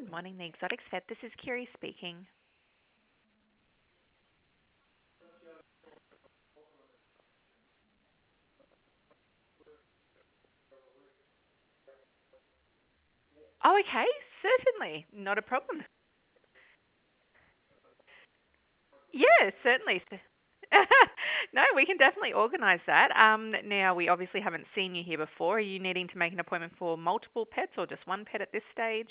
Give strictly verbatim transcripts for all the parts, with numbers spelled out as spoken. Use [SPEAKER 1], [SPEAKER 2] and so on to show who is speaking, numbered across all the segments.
[SPEAKER 1] Good morning, the Exotics Vet. This is Kiri speaking. Oh, okay, certainly, not a problem. Yeah, certainly. No, we can definitely organise that. Um, now, we obviously haven't seen you here before. Are you needing to make an appointment for multiple pets or just one pet at this stage?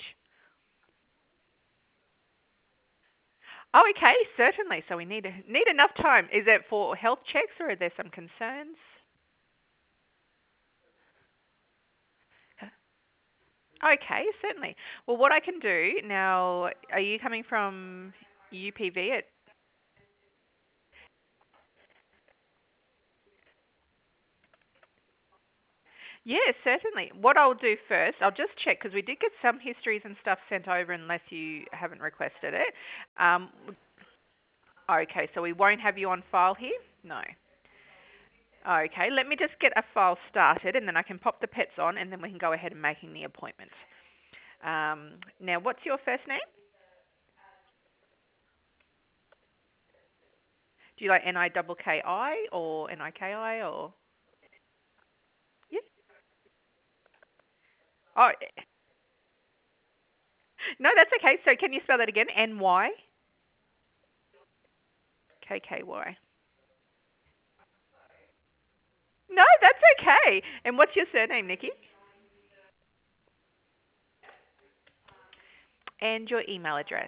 [SPEAKER 1] Oh, okay, certainly. So we need need enough time. Is it for health checks or are there some concerns? Okay, certainly. Well, what I can do now, are you coming from U P V at Yeah, certainly. What I'll do first, I'll just check because we did get some histories and stuff sent over unless you haven't requested it. Um, okay, so we won't have you on file here? No. Okay, let me just get a file started and then I can pop the pets on and then we can go ahead and making the appointment. Um, now, what's your first name? Do you like N I K K I or N I K I or? Yeah. Oh, no, that's okay. So can you spell that again? N Y K K Y. No, that's okay. And what's your surname, Nikki? And your email address.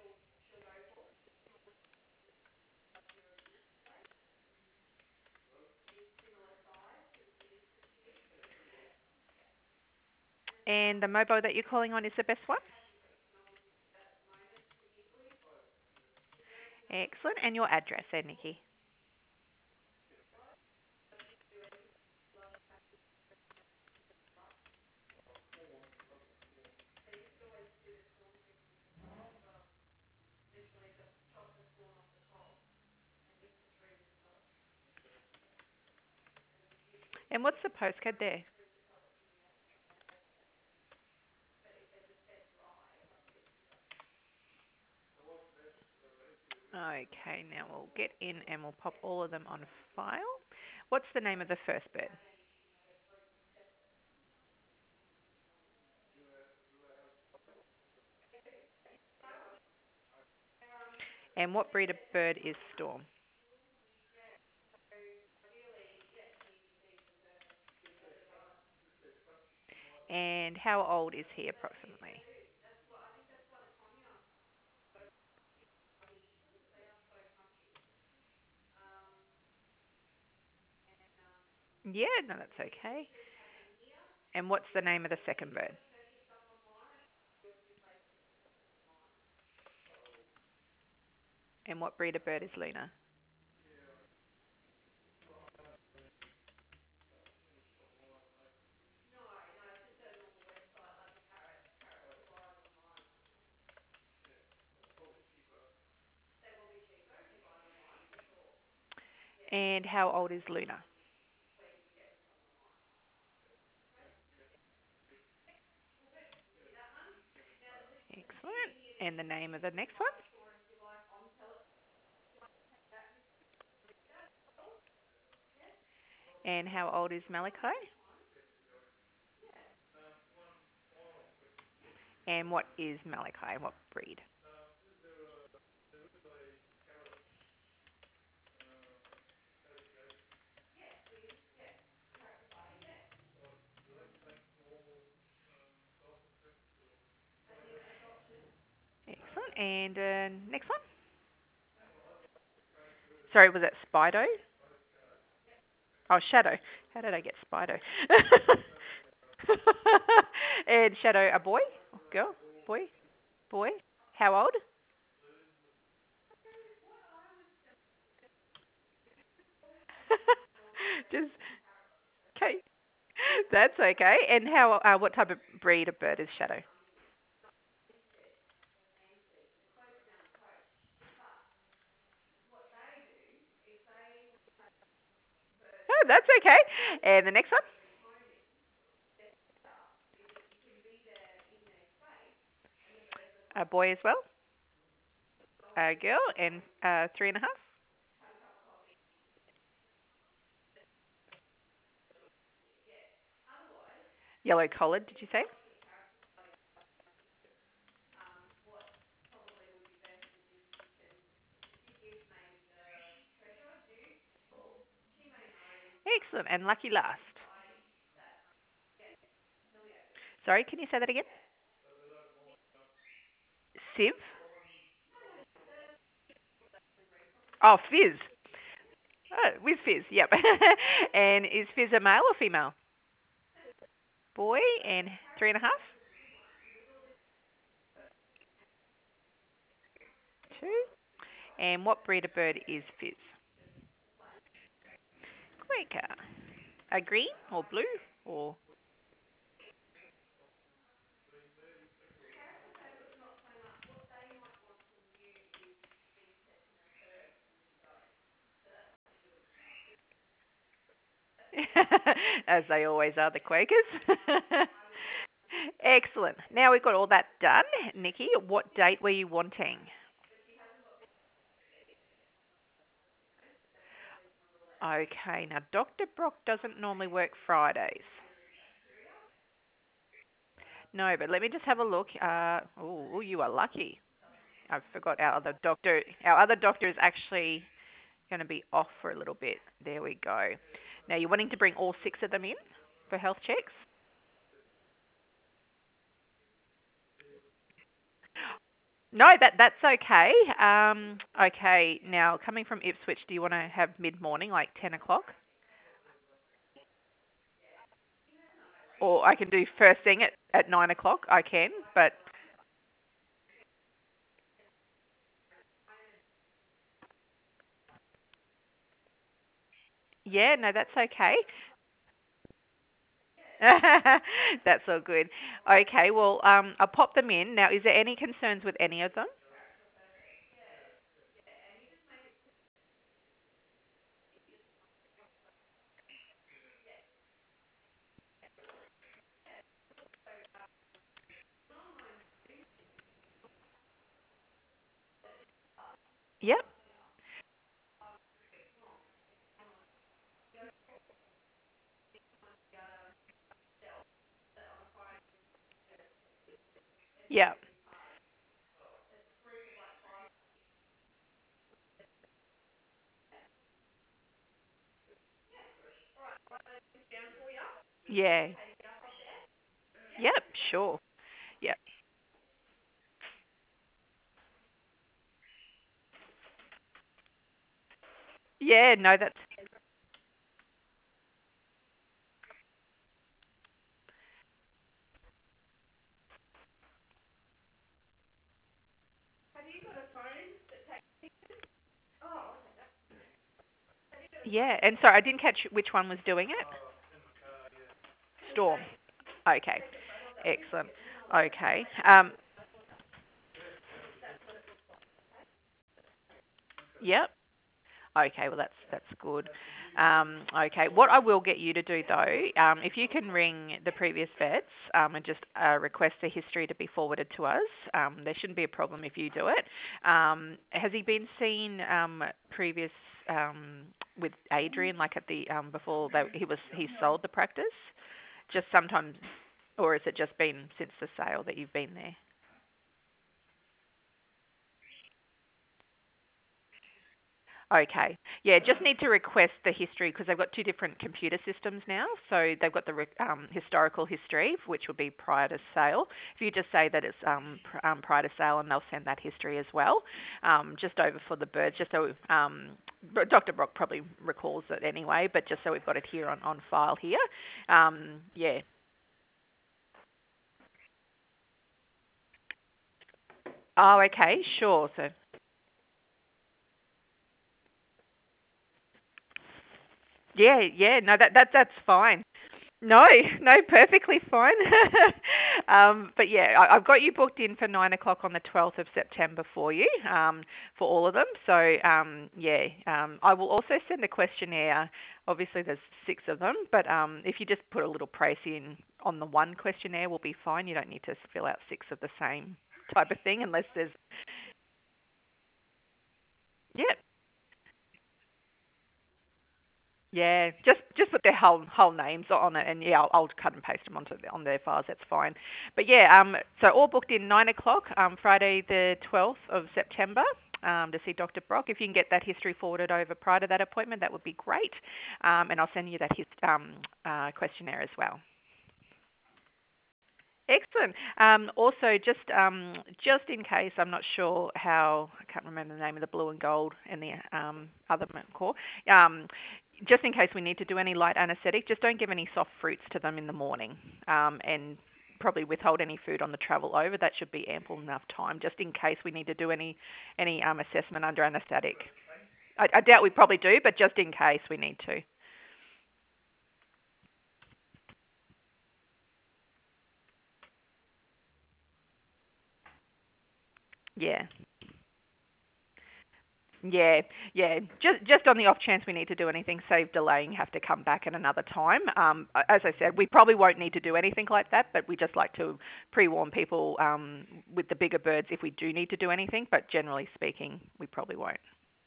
[SPEAKER 1] And the mobile that you're calling on is the best one? Excellent. And your address there, Nikki. And what's the postcode there? Okay, now we'll get in and we'll pop all of them on file. What's the name of the first bird? And what breed of bird is Storm? And how old is he approximately? Yeah, no, that's okay. And what's the name of the second bird? And what breed of bird is Luna? And how old is Luna? Excellent. And the name of the next one? And how old is Malachi? And what is Malachi? What breed? Excellent. And uh, next one? Sorry, was that Spido? Oh, Shadow. How did I get Spido? And Shadow, a boy? Girl? Boy? Boy? How old? Just okay. That's okay. And how? Uh, what type of breed of bird is Shadow? Oh, that's okay. And the next one? A boy as well? A girl, and uh, three and a half? Yellow collared, did you say? Excellent. And lucky last. Sorry, can you say that again? Siv? Oh, Fizz. Oh, with Fizz, yep. And is Fizz a male or female? Boy, and three and a half? Two. And what breed of bird is Fizz? Quaker. A green or blue or? As they always are, the Quakers. Excellent. Now we've got all that done. Nikki, what date were you wanting? Okay, now Doctor Brock doesn't normally work Fridays. No, but let me just have a look. Uh, oh, you are lucky. I forgot our other doctor. Our other doctor is actually going to be off for a little bit. There we go. Now you're wanting to bring all six of them in for health checks? No, that that's okay. Um, okay. Now coming from Ipswich, do you want to have mid morning, like ten o'clock, or I can do first thing at at nine o'clock? I can, but yeah, no, that's okay. That's all good. Okay, well, um, I'll pop them in. Now, is there any concerns with any of them? Yep. Yep. Yeah. Yep, sure. Yep. Yeah, no, that's yeah. And sorry, I didn't catch which one was doing it. Storm. Okay. Excellent. Okay. Um. Yep. Okay, well that's that's good. Um, okay, what I will get you to do though, um, if you can ring the previous vets um, and just uh, request the history to be forwarded to us, um, there shouldn't be a problem if you do it. Um, has he been seen um, previous um, with Adrian, like at the um, before that he was he sold the practice? Just sometimes, or has it just been since the sale that you've been there? Okay. Yeah, just need to request the history because they've got two different computer systems now. So they've got the um, historical history, which would be prior to sale. If you just say that it's um, pr- um, prior to sale, and they'll send that history as well, um, just over for the birds, just so um, Doctor Brock probably recalls it anyway, but just so we've got it here on, on file here. Um, yeah. Oh, okay, sure. So yeah, yeah, no, that that that's fine. No, no, perfectly fine. um, but yeah, I, I've got you booked in for nine o'clock on the twelfth of September for you, um, for all of them. So um, yeah, um, I will also send a questionnaire. Obviously, there's six of them, but um, if you just put a little price in on the one questionnaire, will be fine. You don't need to fill out six of the same type of thing, unless there's yeah. Yeah, just just put their whole whole names on it, and yeah, I'll, I'll cut and paste them onto the, on their files. That's fine. But yeah, um, so all booked in nine o'clock, um, Friday the twelfth of September, um, to see Doctor Brock. If you can get that history forwarded over prior to that appointment, that would be great. Um, and I'll send you that his, um uh, questionnaire as well. Excellent. Um, also, just um, just in case, I'm not sure how I can't remember the name of the blue and gold and the um, other core. Um, just in case we need to do any light anaesthetic, just don't give any soft fruits to them in the morning, um, and probably withhold any food on the travel over. That should be ample enough time, just in case we need to do any any um, assessment under anaesthetic. I, I doubt we probably do, but just in case we need to. Yeah. Yeah, yeah. Just just on the off chance we need to do anything, save delaying, have to come back at another time. Um, as I said, we probably won't need to do anything like that, but we just like to pre-warn people um, with the bigger birds if we do need to do anything. But generally speaking, we probably won't.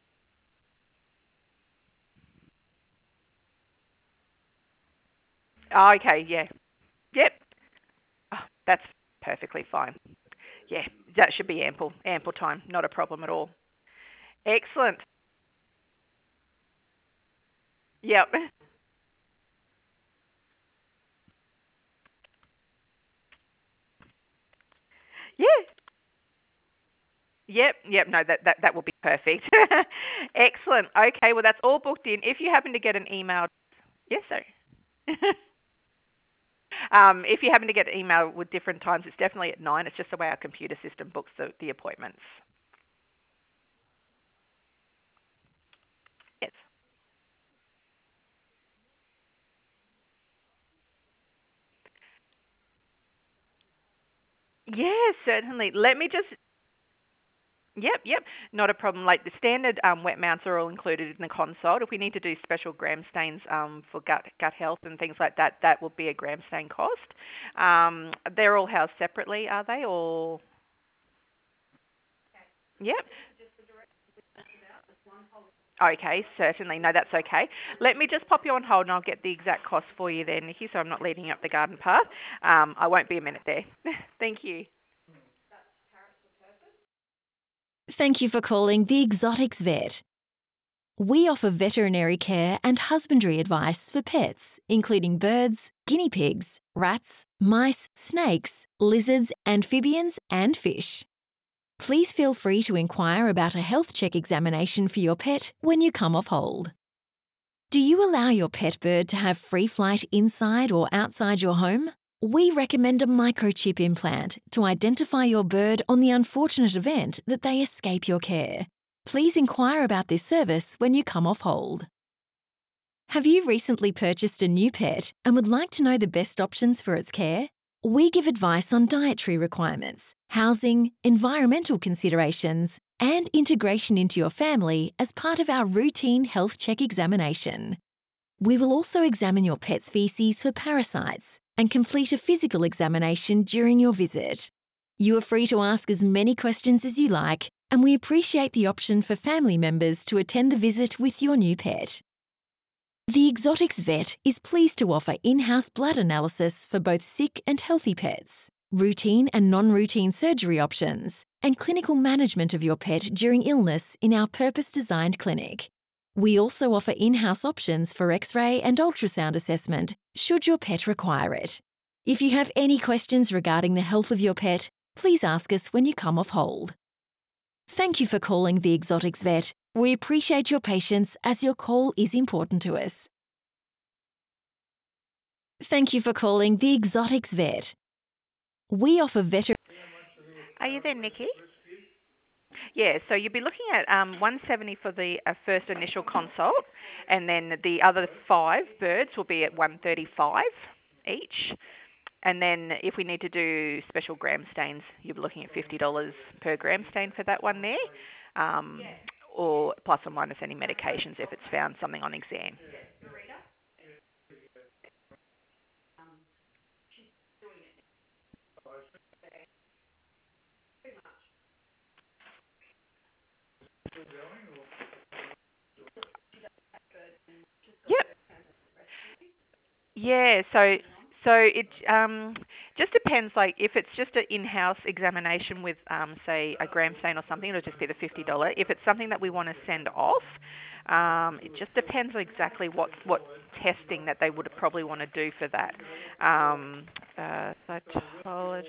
[SPEAKER 1] Oh, okay, yeah, yep. Oh, that's perfectly fine. Yeah, that should be ample, ample time. Not a problem at all. Excellent. Yep. Yeah. Yep, yep, no, that, that, that will be perfect. Excellent. Okay, well, that's all booked in. If you happen to get an email, yes, sir. um, if you happen to get an email with different times, it's definitely at nine. It's just the way our computer system books the, the appointments. Yes. Yes, certainly. Let me just Yep, yep, not a problem. Like the standard um, wet mounts are all included in the consult. If we need to do special gram stains um, for gut gut health and things like that, that will be a gram stain cost. Um, they're all housed separately, are they? Or yep. Okay, certainly. No, that's okay. Let me just pop you on hold and I'll get the exact cost for you there, Nikki, so I'm not leading up the garden path. Um, I won't be a minute there. Thank you.
[SPEAKER 2] Thank you for calling the Exotics Vet. We offer veterinary care and husbandry advice for pets, including birds, guinea pigs, rats, mice, snakes, lizards, amphibians, and fish. Please feel free to inquire about a health check examination for your pet when you come off hold. Do you allow your pet bird to have free flight inside or outside your home? We recommend a microchip implant to identify your bird on the unfortunate event that they escape your care. Please inquire about this service when you come off hold. Have you recently purchased a new pet and would like to know the best options for its care? We give advice on dietary requirements, housing, environmental considerations, and integration into your family as part of our routine health check examination. We will also examine your pet's feces for parasites and complete a physical examination during your visit. You are free to ask as many questions as you like, and we appreciate the option for family members to attend the visit with your new pet. The Exotics Vet is pleased to offer in-house blood analysis for both sick and healthy pets, routine and non-routine surgery options, and clinical management of your pet during illness in our purpose-designed clinic. We also offer in-house options for X-ray and ultrasound assessment should your pet require it. If you have any questions regarding the health of your pet, please ask us when you come off hold. Thank you for calling the Exotics Vet. We appreciate your patience as your call is important to us. Thank you for calling the Exotics Vet. We offer veter-
[SPEAKER 1] Are you there, Nikki? Yeah, so you'll be looking at um, one hundred seventy for the uh, first initial consult, and then the other five birds will be at one hundred thirty-five each. And then if we need to do special gram stains, you'll be looking at fifty dollars per gram stain for that one there, um, or plus or minus any medications if it's found something on exam. Yep. Yeah, so so it um just depends. Like if it's just an in-house examination with um say a gram stain or something, it'll just be the fifty dollar. If it's something that we want to send off, um it just depends on exactly what what testing that they would probably want to do for that. Um, uh, cytology.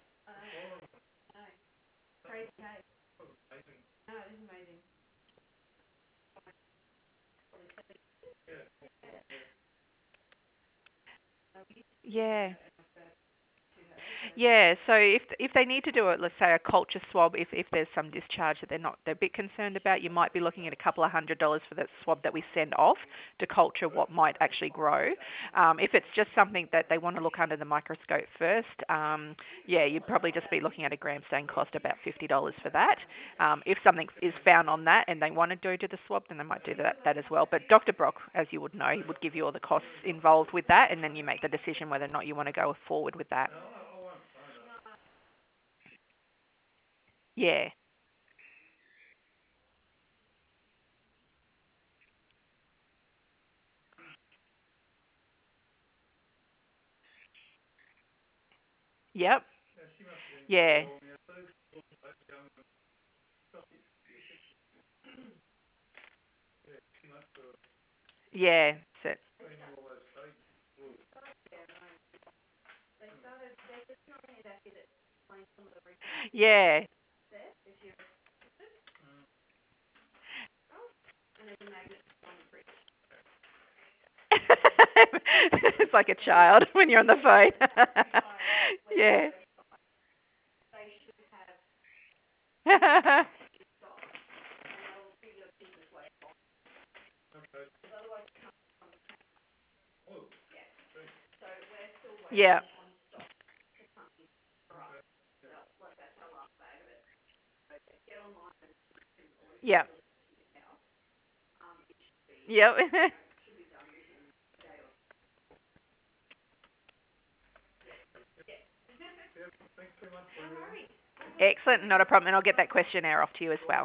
[SPEAKER 1] Yeah. Yeah, so if if they need to do it, let's say a culture swab, if if there's some discharge that they're not they're a bit concerned about, you might be looking at a couple of hundred dollars for that swab that we send off to culture what might actually grow. Um, if it's just something that they want to look under the microscope first, um, yeah, you'd probably just be looking at a gram stain cost about fifty dollars for that. Um, if something is found on that and they want to do to the swab, then they might do that that as well. But Doctor Brock, as you would know, he would give you all the costs involved with that, and then you make the decision whether or not you want to go forward with that. Yeah. Yep. Yeah. Yeah. So, yeah. It's like a child when you're on the phone. Yeah. Yeah. Yeah. Yep. Excellent. Not a problem. And I'll get that questionnaire off to you as well.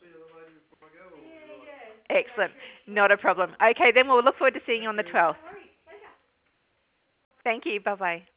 [SPEAKER 1] Excellent. Not a problem. Okay, then we'll look forward to seeing you on the twelfth. Thank you. Bye-bye.